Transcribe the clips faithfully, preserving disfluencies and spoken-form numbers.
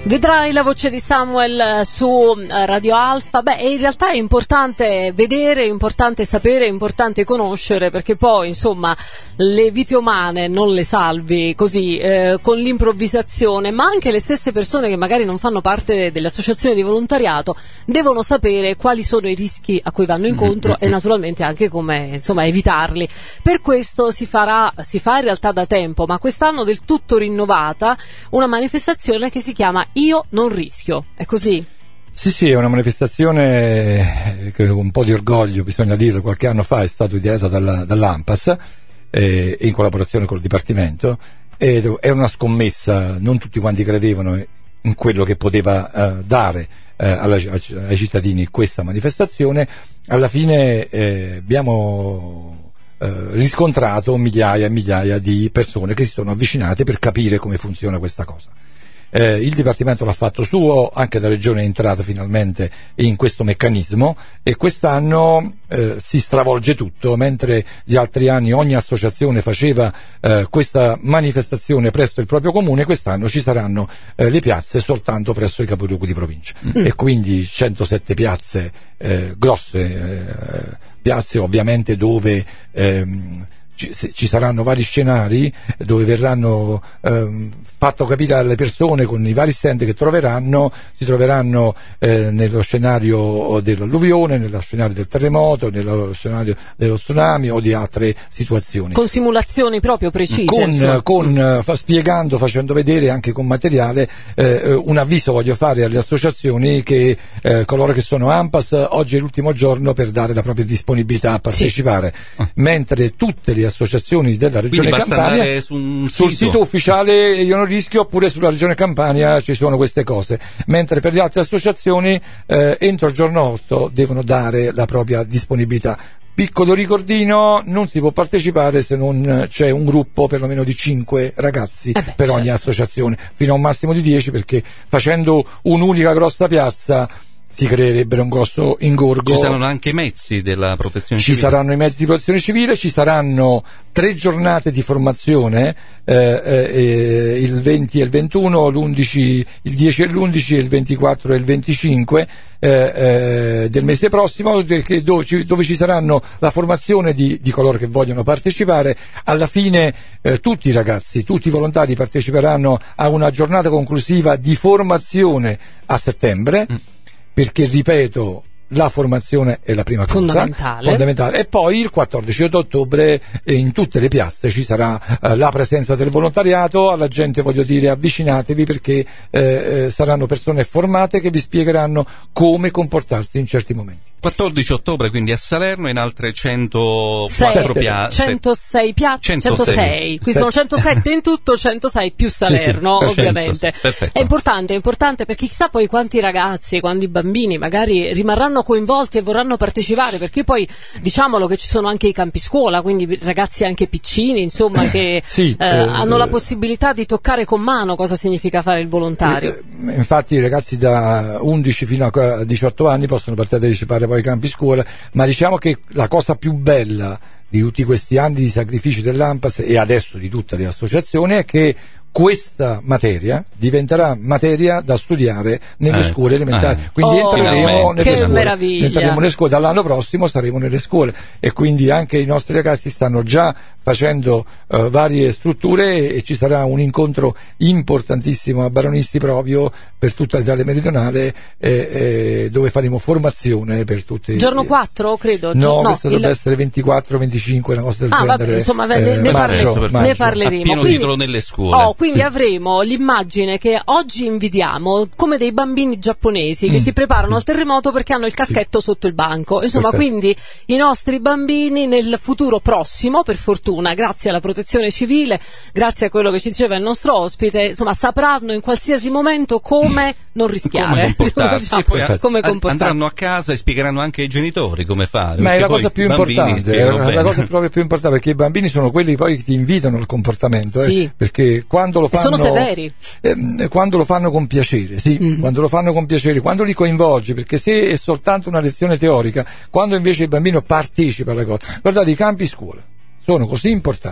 Vedrai la voce di Samuel su Radio Alfa. Beh, in realtà è importante vedere, è importante sapere, è importante conoscere, perché poi, insomma, le vite umane non le salvi così, eh, con l'improvvisazione, ma anche le stesse persone che magari non fanno parte delle associazioni di volontariato devono sapere quali sono i rischi a cui vanno incontro mm-hmm. e naturalmente anche come, insomma, evitarli. Per questo si farà, si fa in realtà da tempo, ma quest'anno del tutto rinnovata, una manifestazione che si chiama Io non rischio, è così? Sì, sì, è una manifestazione che con un po' di orgoglio, bisogna dirlo, qualche anno fa è stata ideata dalla, dall'ANPAS eh, in collaborazione col Dipartimento, ed è una scommessa, non tutti quanti credevano in quello che poteva eh, dare eh, alla, ai cittadini questa manifestazione. Alla fine eh, abbiamo eh, riscontrato migliaia e migliaia di persone che si sono avvicinate per capire come funziona questa cosa. Eh, il Dipartimento l'ha fatto suo, anche la Regione è entrata finalmente in questo meccanismo, e quest'anno eh, si stravolge tutto. Mentre gli altri anni ogni associazione faceva eh, questa manifestazione presso il proprio comune, quest'anno ci saranno eh, le piazze soltanto presso i capoluoghi di provincia mm. e quindi centosette piazze eh, grosse, eh, piazze ovviamente dove ehm, Ci, ci saranno vari scenari dove verranno ehm, fatto capire alle persone con i vari stand che troveranno. Si troveranno eh, nello scenario dell'alluvione, nello scenario del terremoto, nello scenario dello tsunami o di altre situazioni, con simulazioni proprio precise, con, con fa, spiegando, facendo vedere anche con materiale. Eh, un avviso voglio fare alle associazioni che eh, coloro che sono ANPAS, oggi è l'ultimo giorno per dare la propria disponibilità a partecipare, sì. mentre tutte le associazioni della Regione Campania su un sul sito. sito ufficiale Io non rischio, oppure sulla Regione Campania ci sono queste cose, mentre per le altre associazioni eh, entro il giorno otto devono dare la propria disponibilità. Piccolo ricordino, non si può partecipare se non c'è un gruppo perlomeno di cinque ragazzi eh beh, per ogni certo. associazione, fino a un massimo di dieci, perché facendo un'unica grossa piazza si creerebbe un grosso ingorgo. Ci saranno anche i mezzi della protezione ci civile? Ci saranno i mezzi di protezione civile, ci saranno tre giornate di formazione, eh, eh, il venti e il ventuno, l'undici, il dieci e l'undici, il ventiquattro e il venticinque eh, eh, del mese prossimo, che, dove, ci, dove ci saranno la formazione di, di coloro che vogliono partecipare. Alla fine eh, tutti i ragazzi, tutti i volontari parteciperanno a una giornata conclusiva di formazione a settembre. Mm. Perché, ripeto, la formazione è la prima cosa fondamentale, fondamentale. E poi il quattordici di ottobre eh, in tutte le piazze ci sarà eh, la presenza del volontariato. Alla gente voglio dire: avvicinatevi, perché eh, eh, saranno persone formate che vi spiegheranno come comportarsi in certi momenti. quattordici ottobre quindi a Salerno, in altre centoquattro piazze, centosei piazze, centosei, qui sono centosette in tutto, centosei più Salerno, sì, sì, ovviamente. Perfetto. È importante, è importante, perché chissà poi quanti ragazzi, quanti bambini magari rimarranno coinvolti e vorranno partecipare, perché poi diciamolo che ci sono anche i campi scuola, quindi ragazzi anche piccini, insomma, che sì, eh, eh, hanno la possibilità di toccare con mano cosa significa fare il volontario. Eh, infatti i ragazzi da undici fino a diciotto anni possono partecipare ai campi scuola, ma diciamo che la cosa più bella di tutti questi anni di sacrifici dell'ANPAS e adesso di tutte le associazioni è che questa materia diventerà materia da studiare nelle eh, scuole elementari, eh. quindi oh, entreremo nelle che scuole, meraviglia. entreremo nelle scuole, dall'anno prossimo saremo nelle scuole, e quindi anche i nostri ragazzi stanno già facendo uh, varie strutture, e, e ci sarà un incontro importantissimo a Baronisti proprio per tutta l'Italia meridionale, eh, eh, dove faremo formazione per tutti. Giorno quattro, credo? No, no questo il... dovrebbe essere ventiquattro venticinque, una cosa del ah, genere. Vabbè, insomma, eh, ne, ne, maggio, parle, maggio. ne parleremo. A pieno quindi, titolo nelle scuole. Oh, quindi sì. avremo l'immagine che oggi invidiamo come dei bambini giapponesi che mm. si preparano sì. al terremoto perché hanno il caschetto sì. sotto il banco. Insomma, Perfetto. Quindi i nostri bambini nel futuro prossimo, per fortuna, grazie alla protezione civile, grazie a quello che ci diceva il nostro ospite, insomma, sapranno in qualsiasi momento come non rischiare, come comportarsi, diciamo, poi a, come a, comportarsi. andranno a casa e spiegheranno anche ai genitori come fare. Ma è la cosa più importante, è la, bene. la cosa proprio più importante, perché i bambini sono quelli poi che ti invitano al comportamento, eh, sì. perché quando lo fanno, e sono severi, eh, quando lo fanno con piacere, sì, mm. quando lo fanno con piacere, quando li coinvolgi, perché se è soltanto una lezione teorica, quando invece il bambino partecipa alla cosa. Guardate, i campi scuola sono così importanti,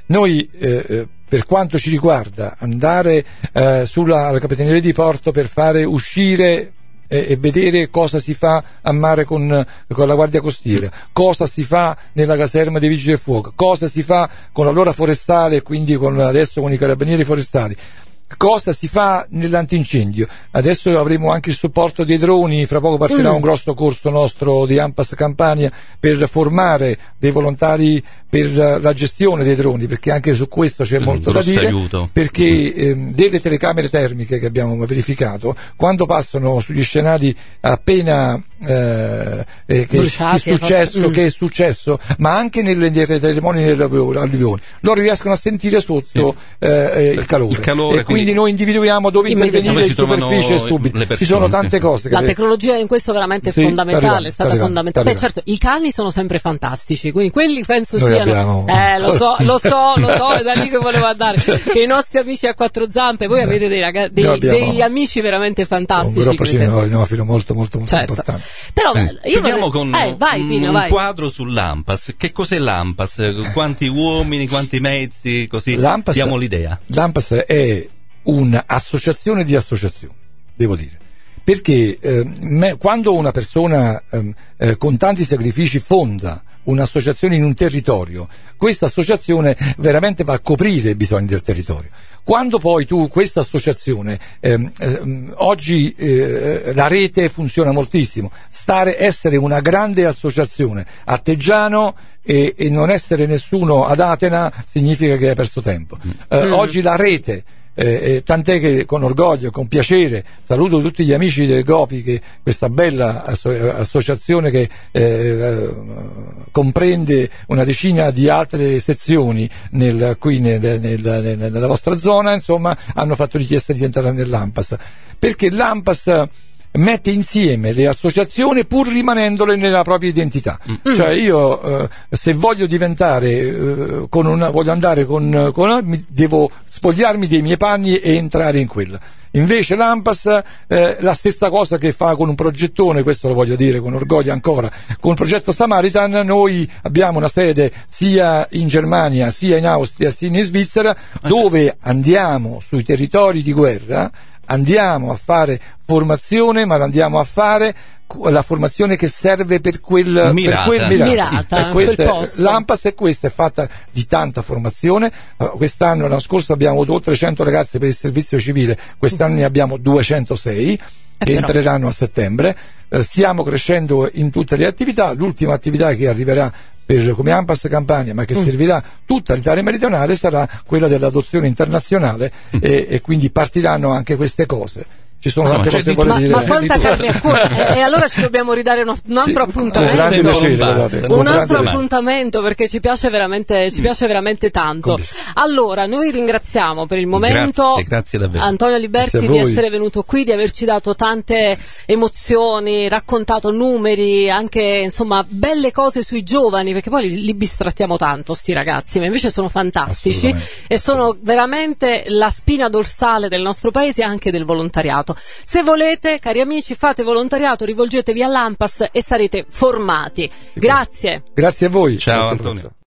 Noi eh, per quanto ci riguarda andare eh, sulla alla Capitaneria di Porto per fare uscire e, e vedere cosa si fa a mare con, con la Guardia Costiera, cosa si fa nella caserma dei Vigili del Fuoco, cosa si fa con l'Arma Forestale e quindi con, adesso con i Carabinieri Forestali, cosa si fa nell'antincendio. Adesso avremo anche il supporto dei droni, fra poco partirà mm. un grosso corso nostro di ANPAS Campania per formare dei volontari per la gestione dei droni, perché anche su questo c'è mm, molto da dire, aiuto. perché eh, delle telecamere termiche che abbiamo verificato, quando passano sugli scenari appena eh, eh, che, Bruciati, che, è successo, fatto... mm. che è successo, ma anche nelle terremoti nelle alluvioni, loro riescono a sentire sotto sì. eh, il calore, il calore e quindi noi individuiamo dove intervenire in superficie subito. Ci sono tante cose che la tecnologia in questo veramente è sì, fondamentale, è stata fondamentale. Beh, certo, i cani sono sempre fantastici, quindi quelli penso noi siano abbiamo... eh lo so, lo so, lo so, è da lì che volevo andare, che i nostri amici a quattro zampe, voi avete dei ragazzi, dei, degli amici veramente fantastici, un gruppo cinofilo molto molto molto certo. importante. Però eh, io chiudiamo vorrei... con eh, vai, Pino, un vai. quadro sull'ANPAS. Che cos'è l'ANPAS? Quanti uomini, quanti mezzi, così L'ANPAS, diamo l'idea. L'ANPAS è un'associazione di associazioni, devo dire, perché eh, me, quando una persona eh, eh, con tanti sacrifici fonda un'associazione in un territorio, questa associazione veramente va a coprire i bisogni del territorio. Quando poi tu questa associazione ehm, ehm, oggi eh, la rete funziona moltissimo, stare essere una grande associazione a Teggiano e, e non essere nessuno ad Atena significa che hai perso tempo. Eh, mm. Oggi la rete Eh, eh, tant'è che con orgoglio, con piacere saluto tutti gli amici del Gopi, che questa bella asso- associazione che eh, eh, comprende una decina di altre sezioni nel, qui nel, nel, nel, nella vostra zona, insomma, hanno fatto richiesta di entrare nell'ANPAS, perché l'ANPAS mette insieme le associazioni pur rimanendole nella propria identità. Mm. Cioè io eh, se voglio diventare eh, con una, voglio andare con, con mi, devo spogliarmi dei miei panni e entrare in quella. Invece l'ANPAS eh, la stessa cosa che fa con un progettone, questo lo voglio dire con orgoglio ancora, con il progetto Samaritan. Noi abbiamo una sede sia in Germania, sia in Austria, sia in Svizzera, dove andiamo sui territori di guerra, andiamo a fare formazione, ma andiamo a fare la formazione che serve per quel mirata, per quel mirato. mirata e questa, quel posto. L'ANPAS è questa, è fatta di tanta formazione. Uh, quest'anno, l'anno scorso abbiamo avuto oltre cento ragazzi per il servizio civile, quest'anno ne abbiamo duecentosei che però entreranno a settembre. Uh, stiamo crescendo in tutte le attività. L'ultima attività che arriverà per, come ANPAS Campania, ma che mm. servirà tutta l'Italia meridionale, sarà quella dell'adozione internazionale mm. e, e quindi partiranno anche queste cose. Ci sono no, tante cose che vorrei dire. Ma quanta carne a cuore, e allora ci dobbiamo ridare uno, un altro sì, appuntamento, piacere, un altro appuntamento, perché ci piace veramente, ci piace veramente tanto. Allora noi ringraziamo per il momento grazie, grazie davvero Antonio Liberti di essere venuto qui, di averci dato tante emozioni, raccontato numeri, anche insomma belle cose sui giovani, perché poi li, li bistrattiamo tanto sti ragazzi, ma invece sono fantastici e sono veramente la spina dorsale del nostro paese e anche del volontariato. Se volete, cari amici, fate volontariato, rivolgetevi all'ANPAS e sarete formati. Grazie. Grazie a voi. Ciao Antonio.